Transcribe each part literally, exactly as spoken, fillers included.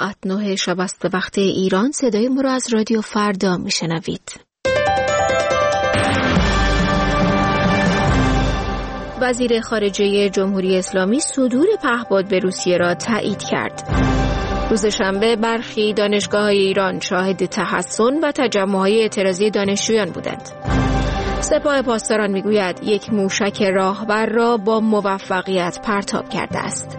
ساعت نه شب است به وقت ایران. صدای ما را از رادیو فردا میشنوید. وزیر خارجه جمهوری اسلامی صدور پهپاد به روسیه را تایید کرد. روز شنبه برخی دانشگاه‌های ایران شاهد تحسن و تجمع‌های اعتراضی دانشجویان بودند. سپاه پاسداران میگوید یک موشک راهبر را با موفقیت پرتاب کرده است.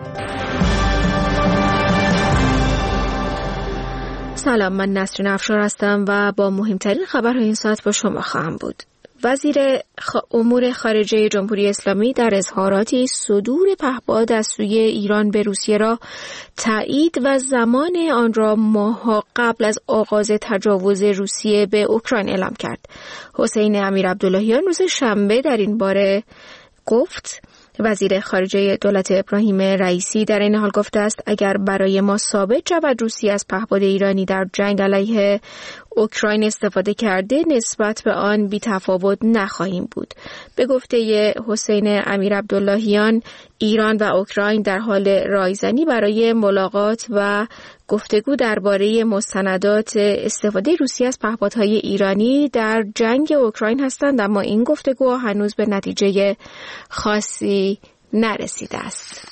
سلام، من نسرین افشار هستم و با مهمترین خبرهای این ساعت با شما خواهم بود. وزیر خ... امور خارجه جمهوری اسلامی در اظهاراتی صدور پهپاد از سوی ایران به روسیه را تایید و زمان آن را ماه‌ها قبل از آغاز تجاوز روسیه به اوکراین اعلام کرد. حسین امیرعبداللهیان روز شنبه در این باره گفت. وزیر خارجه دولت ابراهیم رئیسی در این حال گفته است اگر برای ما ثابت شود روسیه از پهپاد ایرانی در جنگ علیه اوکراین استفاده کرده، نسبت به آن بی‌تفاوت نخواهیم بود. به گفته حسین امیرعبداللهیان، ایران و اوکراین در حال رایزنی برای ملاقات و گفتگو درباره مستندات استفاده روسیه از پهپادهای ایرانی در جنگ اوکراین هستند، اما این گفتگو هنوز به نتیجه خاصی نرسیده است.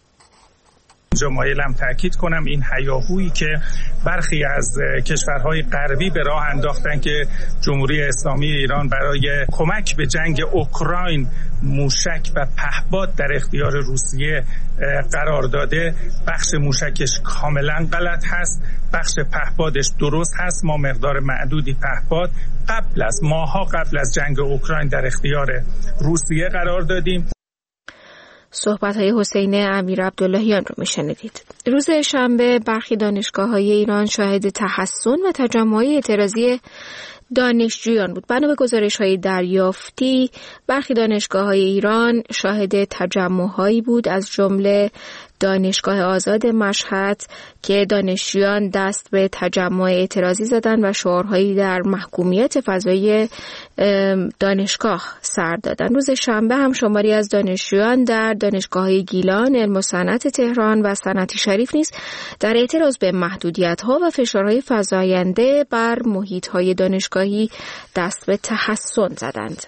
اینجا مایلم تأکید کنم این هیاهویی که برخی از کشورهای غربی به راه انداختن که جمهوری اسلامی ایران برای کمک به جنگ اوکراین موشک و پهپاد در اختیار روسیه قرار داده، بخش موشکش کاملا غلط هست، بخش پهپادش درست هست. ما مقدار معدودی پهپاد قبل از ماها قبل از جنگ اوکراین در اختیار روسیه قرار دادیم. صحبت‌های حسین امیرعبداللهیان رو میشنیدید. روز شنبه برخی دانشگاه‌های ایران شاهد تحسن و تجمع‌های اعتراضی دانشجویان بود. بنا به گزارش‌های دریافتی، برخی دانشگاه‌های ایران شاهد تجمع‌هایی بود، از جمله دانشگاه آزاد مشهد که دانشجویان دست به تجمع اعتراضی زدند و شعارهایی در محکومیت فضای دانشگاه سر دادند. روز شنبه هم شماری از دانشجویان در دانشگاه‌های گیلان، علم و صنعت تهران و صنعتی شریف نیز در اعتراض به محدودیت‌ها و فشارهای فزاینده بر محیط‌های دانشگاهی دست به تحسن زدند.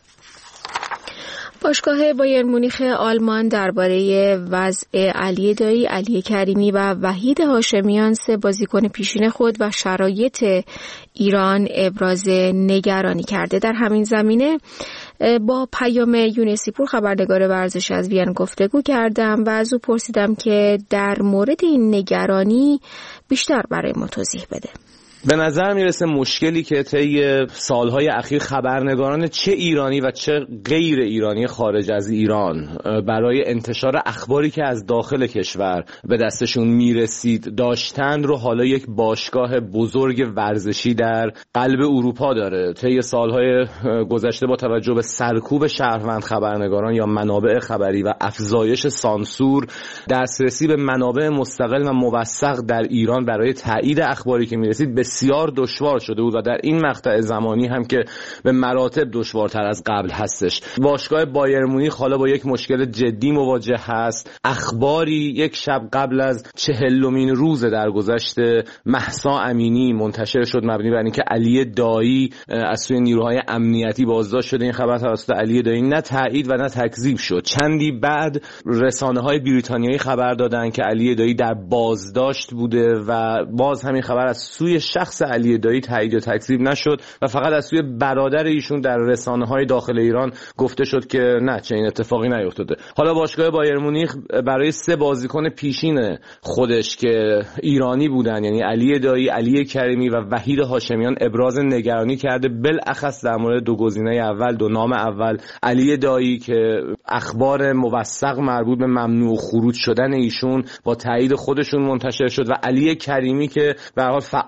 باشگاه بایر مونیخ آلمان درباره وضع علی دایی، علی کریمی و وحید هاشمیان، سه بازیکن پیشین خود و شرایط ایران ابراز نگرانی کرده. در همین زمینه با پیام یونسیپور خبرنگار ورزشی از وین گفتگو کردم و از او پرسیدم که در مورد این نگرانی بیشتر برای ما توضیح بده. به نظر میرسه مشکلی که طی سالهای اخیر خبرنگاران چه ایرانی و چه غیر ایرانی خارج از ایران برای انتشار اخباری که از داخل کشور به دستشون میرسید داشتن رو حالا یک باشگاه بزرگ ورزشی در قلب اروپا داره. طی سالهای گذشته با توجه به سرکوب شهروند خبرنگاران یا منابع خبری و افزایش سانسور، دسترسی به منابع مستقل و موثق در ایران برای تایید اخباری که میرسید بسیار دشوار شده بود و در این مقطع زمانی هم که به مراتب دشوارتر از قبل هستش. باشگاه بایر مونیخ حالا با یک مشکل جدی مواجه هست. اخباری یک شب قبل از چهلمین روز درگذشت مهسا امینی منتشر شد مبنی بر اینکه علی دایی از سوی نیروهای امنیتی بازداشت شده. این خبر توسط علی دایی نه تایید و نه تکذیب شد. چندی بعد رسانه‌های بریتانیایی خبر دادند که علی دایی در بازداشت بوده و باز همین خبر از سوی شخص علی دایی تایید و تکذیب نشد و فقط از سوی برادر ایشون در رسانه‌های داخل ایران گفته شد که نه، چنین اتفاقی نیفتاده. حالا باشگاه بایر مونیخ برای سه بازیکن پیشین خودش که ایرانی بودن، یعنی علی دایی، علی کریمی و وحید هاشمیان، ابراز نگرانی کرده، بالاخص در مورد دو گزینه اول، دو نام اول، علی دایی که اخبار موثق مربوط به ممنوع خروج شدن ایشون با تایید خودشون منتشر شد و علی کریمی که به هر حال فعالیت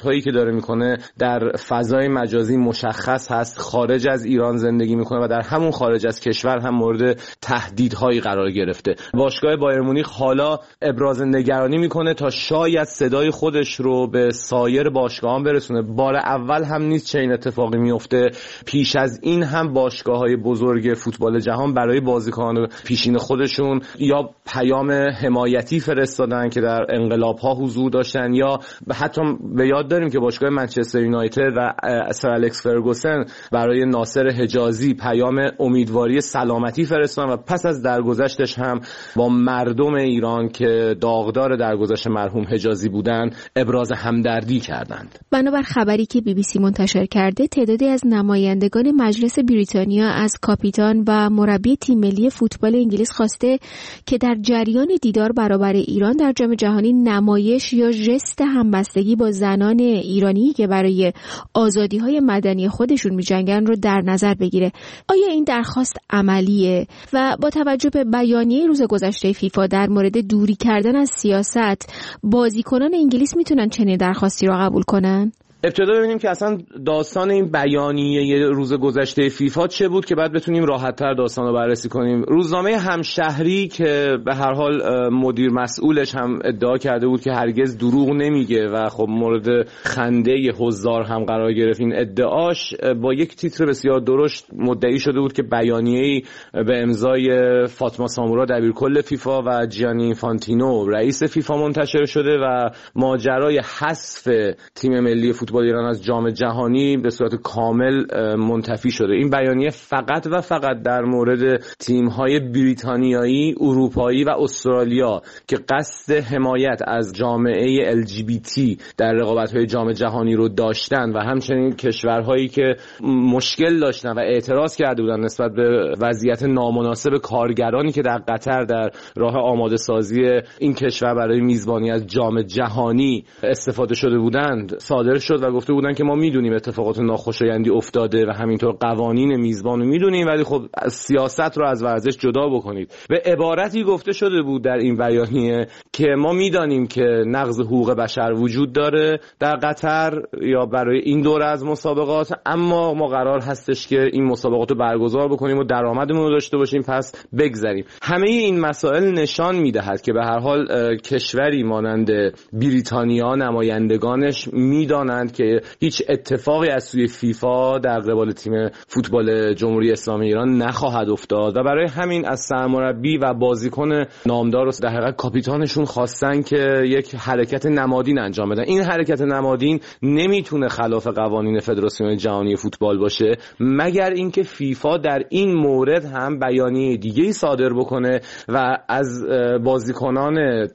فعالیت‌هایی که داره میکنه در فضای مجازی مشخص هست، خارج از ایران زندگی میکنه و در همون خارج از کشور هم مورد تهدیدهایی قرار گرفته. باشگاه بایر مونیخ حالا ابراز نگرانی میکنه تا شاید صدای خودش رو به سایر باشگاهان برسونه. بار اول هم نیست چه این اتفاقی میفته. پیش از این هم باشگاه‌های بزرگ فوتبال جهان برای بازیکنان پیشین خودشون یا پیام حمایتی فرستادن که در انقلاب‌ها حضور داشتن، یا حتی به یاد داریم که باشگاه منچستر یونایتد و سر الکس فرگوسن برای ناصر حجازی پیام امیدواری سلامتی فرستادن و پس از درگذشتش هم با مردم ایران که داغدار درگذشت مرحوم حجازی بودن ابراز همدردی کردند. بنابر خبری که بی بی سی منتشر کرده، تعدادی از نمایندگان مجلس بریتانیا از کاپیتان و مربی تیم ملی فوتبال انگلیس خواسته که در جریان دیدار برابر ایران در جام جهانی نمایش یا ژست همبستگی با زنان ایرانی که برای آزادی‌های مدنی خودشون می‌جنگن رو در نظر بگیره. آیا این درخواست عملیه و با توجه به بیانیه روز گذشته فیفا در مورد دوری کردن از سیاست، بازیکنان انگلیس میتونن چنین درخواستی رو قبول کنن؟ ابتدا ببینیم که اصلا داستان این بیانیه روز گذشته فیفا چه بود که بعد بتونیم راحت‌تر داستان رو بررسی کنیم. روزنامه همشهری که به هر حال مدیر مسئولش هم ادعا کرده بود که هرگز دروغ نمیگه و خب مورد خنده حضار هم قرار گرفت این ادعاش، با یک تیتر بسیار درشت مدعی شده بود که بیانیه‌ای به امضای فاطمه سامورا دبیرکل فیفا و جیانی اینفانتینو رئیس فیفا منتشر شده و ماجرای حذف تیم ملی فوتبال ایران از جام جهانی به صورت کامل منتفی شده. این بیانیه فقط و فقط در مورد تیم‌های بریتانیایی، اروپایی و استرالیا که قصد حمایت از جامعه ال جی بی تی در رقابت‌های جام جهانی رو داشتن و همچنین کشورهایی که مشکل داشتن و اعتراض کرده بودن نسبت به وضعیت نامناسب کارگرانی که در قطر در راه آماده سازی این کشور برای میزبانی از جام جهانی استفاده شده بودند، صادر شد و گفته بودن که ما میدونیم اتفاقات ناخوشایندی افتاده و همینطور قوانین میزبان رو میدونیم، ولی خب سیاست رو از ورزش جدا بکنید. به عبارتی گفته شده بود در این بیانیه که ما میدانیم که نقض حقوق بشر وجود داره در قطر یا برای این دوره از مسابقات، اما ما قرار هستش که این مسابقات رو برگزار بکنیم و درآمدمون رو داشته باشیم، پس بگذریم. همه این مسائل نشان میدهد که به هر حال کشوری مانند بریتانیا نمایندگانش میدانند که هیچ اتفاقی از سوی فیفا در قبال تیم فوتبال جمهوری اسلامی ایران نخواهد افتاد و برای همین از سرمربی و بازیکن نامدار و در حقیقت کاپیتانشون خواستن که یک حرکت نمادین انجام بدن. این حرکت نمادین نمیتونه خلاف قوانین فدراسیون جهانی فوتبال باشه مگر اینکه فیفا در این مورد هم بیانیه دیگه‌ای صادر بکنه و از بازیکنان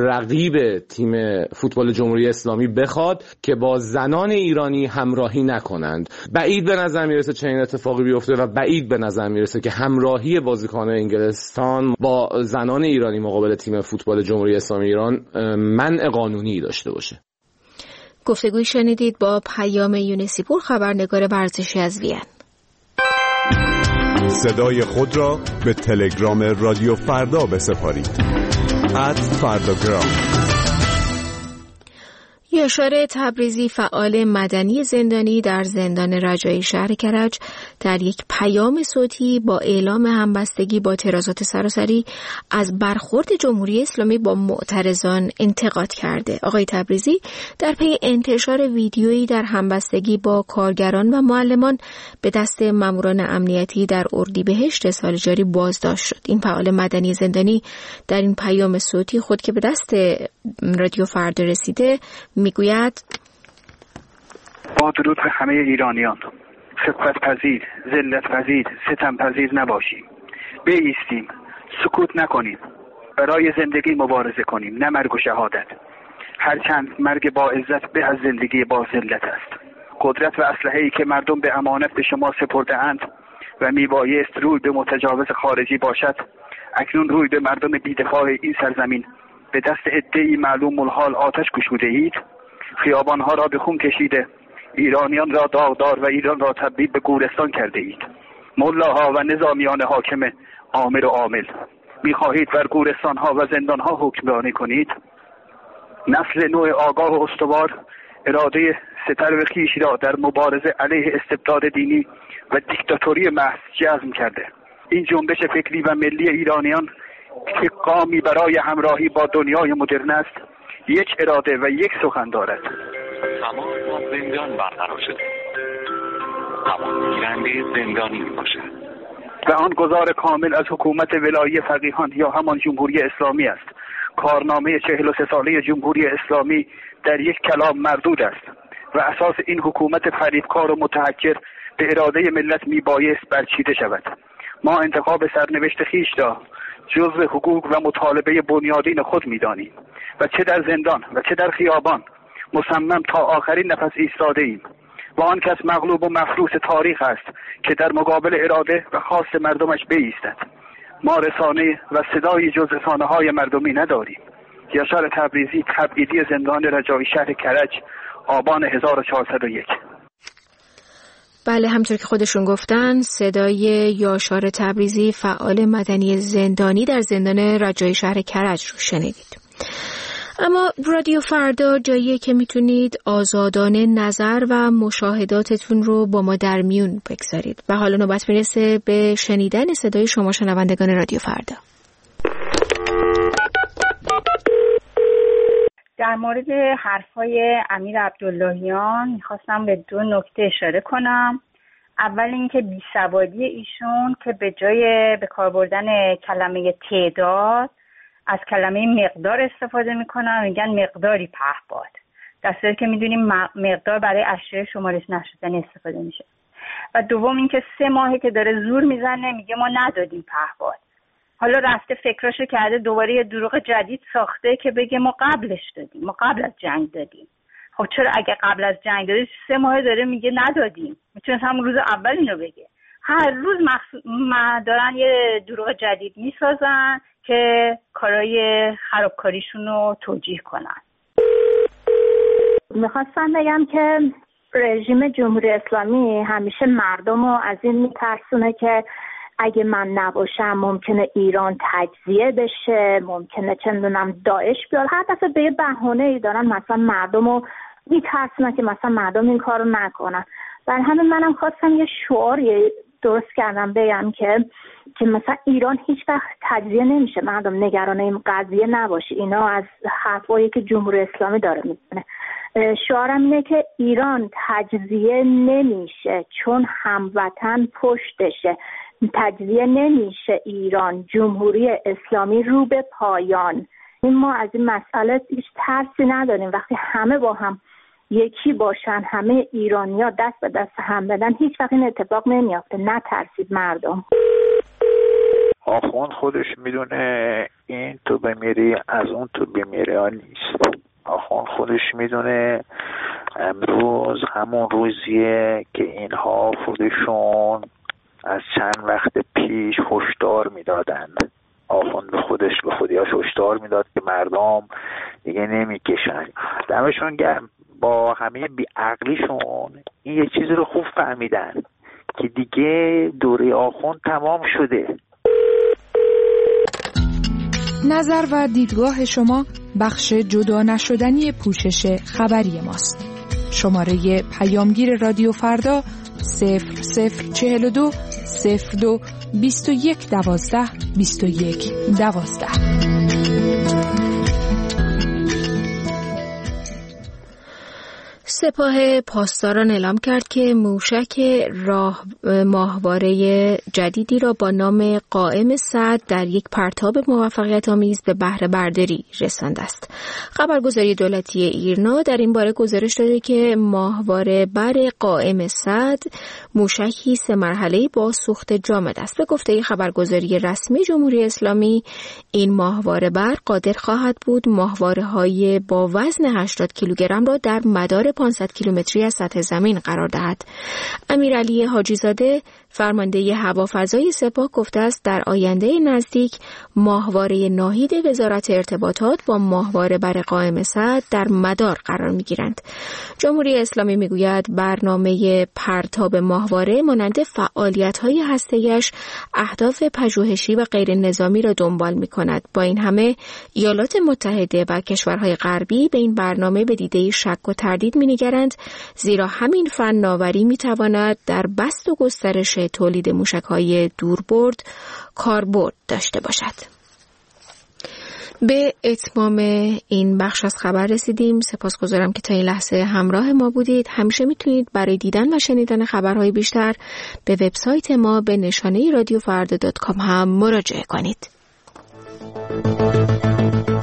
رقیب تیم فوتبال جمهوری اسلامی بخواد که با زنان ایرانی همراهی نکنند. بعید به نظر میرسه چنین اتفاقی بیفته و بعید به نظر میرسه که همراهی بازیکنان انگلستان با زنان ایرانی مقابل تیم فوتبال جمهوری اسلامی ایران منع قانونی داشته باشه. گفتگوی شنیدید با پیام یونسی پور، خبرنگار ورزشی از وین. صدای خود را به تلگرام رادیو فردا بسپارید. ات فرداگرام. یاشار تبریزی، فعال مدنی زندانی در زندان رجایی شهر کرج، در یک پیام صوتی با اعلام همبستگی با اعتراضات سراسری از برخورد جمهوری اسلامی با معترضان انتقاد کرده. آقای تبریزی در پی انتشار ویدیویی در همبستگی با کارگران و معلمان به دست ماموران امنیتی در اردیبهشت سال جاری بازداشت شد. این فعال مدنی زندانی در این پیام صوتی خود که به دست رادیو فردا رسیده میگوید: با درود به همه ایرانیان، سبقت پذیر، ذلت پذیر، ستم پذیر نباشیم. بایستیم، سکوت نکنیم، برای زندگی مبارزه کنیم، نه مرگ و شهادت. هرچند مرگ با عزت به از زندگی با ذلت است. قدرت و اسلحه‌ای که مردم به امانت به شما سپرده اند و میبایست روی به متجاوز خارجی باشد، اکنون روی به مردم بی‌دفاع این سرزمین به دست عده‌ای معلوم الحال آتش گشوده اید. خیابانها را به خون کشیده، ایرانیان را داغدار و ایران را تبدیل به گورستان کرده اید. ملاها و نظامیان حاکم آمر و عامل، می‌خواهید بر گورستانها و زندانها حکمرانی کنید؟ نسل نوع آگاه و استوار، اراده دسته‌تر و خویش را در مبارزه علیه استبداد دینی و دیکتاتوری محض جزم کرده. این جنبش فکری و ملی ایرانیان که قامی برای همراهی با دنیای مدرن است، یک اراده و یک سخن دارد. تمام با زندان برقرار شده، تمام گیرنده زندانی می باشد و آن گزار کامل از حکومت ولایی فقیهان یا همان جمهوری اسلامی است. کارنامه چهل و سه ساله جمهوری اسلامی در یک کلام مردود است و اساس این حکومت فریبکار و متحجر به اراده ملت می بایست برچیده شود. ما انتخاب سرنوشت خیش را جزء حقوق و مطالبه بنیادین خود می دانیم و چه در زندان و چه در خیابان مصمم تا آخرین نفس ایستاده ایم و آن کس مغلوب و مفروس تاریخ است که در مقابل اراده و خواست مردمش بایستد. ما رسانه و صدایی جز رسانه های مردمی نداریم. یاشار تبریزی، تبعیدی زندان رجایی شهر کرج، آبان هزار و چهارصد و یک. بله، همطور که خودشون گفتن صدای یاشار تبریزی، فعال مدنی زندانی در زندان رجایی شهر کرج رو شنیدید. اما رادیو فردا جاییه که میتونید آزادانه نظر و مشاهداتتون رو با ما در میون بگذارید و حالا نوبت میرسه به شنیدن صدای شما شنوندگان رادیو فردا. در مورد حرفای امیر عبداللهیان میخواستم به دو نکته اشاره کنم. اول اینکه بیسوادی ایشون که به جای به کار بردن کلمه تعداد از کلمه مقدار استفاده میکنن، میگن مقداری پهپاد، در صورتی که میدونیم مقدار برای اشیاء شمارش نشدن استفاده میشه. و دوم اینکه سه ماهه که داره زور میزنه، میگه ما ندادیم پهپاد. حالا رفته فکراشو کرده دوباره یه دروغ جدید ساخته که بگه ما قبلش دادیم، ما قبل از جنگ دادیم. خب چرا اگه قبل از جنگ دادیم سه ماه داره میگه ندادیم؟ میتونست هم روز اول اینو بگه. هر روز مخصوص ما دارن یه دروغ جدید میسازن که کارای خرابکاریشون رو توجیه کنن. میخواستم بگم که رژیم جمهوری اسلامی همیشه مردم رو از این میترسونه که اگه من نباشم ممکنه ایران تجزیه بشه، ممکنه چندونم داعش بیاد. هر دفعه به یه بهانه‌ای دارن مثلا مردم رو میترسونن که مثلا مردم این کار رو نکنن. برای همین منم خواستم یه شعاری درست کردم بگم که که مثلا ایران هیچ وقت تجزیه نمیشه، مردم نگران این قضیه نباشه. اینا از حرفایی که جمهوری اسلامی داره میزنه. شعارم اینه که ایران تجزیه نمیشه چون هموطن پشتشه. تجزیه نمیشه ایران، جمهوری اسلامی رو به پایان. این ما از این مسئله هیچ ترسی نداریم. وقتی همه با هم یکی باشن، همه ایرانی‌ها دست به دست هم بدن، هیچ وقت این اتفاق نمیافته. نترسید مردم. آخوند خودش میدونه این تو بمیری از اون تو بمیری ها نیست. آخوند خودش میدونه امروز همون روزیه که اینها خودشون از چند وقت پیش هشدار میدادن. آخوند به خودش به خودیاش هشدار میداد که مردم دیگه نمیکشن. دمشون گرم، با همه بیعقلیشون این یه چیزی رو خوب فهمیدن که دیگه دوره آخوند تمام شده. نظر و دیدگاه شما بخش جدا نشدنی پوشش خبری ماست. شماره پیامگیر رادیو فردا صفر صفر چهل و دو صفر دو بیست و یک دوازده بیست و یک دوازده. سپاه پاسداران اعلام کرد که موشک راه ماهواره جدیدی را با نام قائم صد در یک پرتاب موفقیت آمیز به بهره برداری رسانده است. خبرگزاری دولتی ایرنا در این باره گزارش داده که ماهواره بر قائم صد موشکی سه مرحله‌ای با سوخت جامد است. به گفته خبرگزاری رسمی جمهوری اسلامی، این ماهواره بر قادر خواهد بود ماهواره‌های با وزن هشتاد کیلوگرم را در مدار پانصد کیلومتری از سطح زمین قرار دهد. امیرعلی حاجی زاده فرمانده هوافضای سپاه گفته است در آینده نزدیک ماهواره ناهید وزارت ارتباطات با ماهواره بر قائم سد در مدار قرار می‌گیرند. جمهوری اسلامی میگوید برنامه پرتاب ماهواره مانند فعالیت‌های هسته‌ایش اهداف پژوهشی و غیر نظامی را دنبال می‌کند. با این همه ایالات متحده و کشورهای غربی به این برنامه به دیده شک و تردید می‌نگرند، زیرا همین فناوری می‌تواند در بسط و گسترش تولید موشک‌های دوربرد کاربرد داشته باشد. به اتمام این بخش از خبر رسیدیم. سپاسگزارم که تا این لحظه همراه ما بودید. همیشه میتونید برای دیدن و شنیدن خبرهای بیشتر به وبسایت ما به نشانه رادیو فردا دات کام هم مراجعه کنید.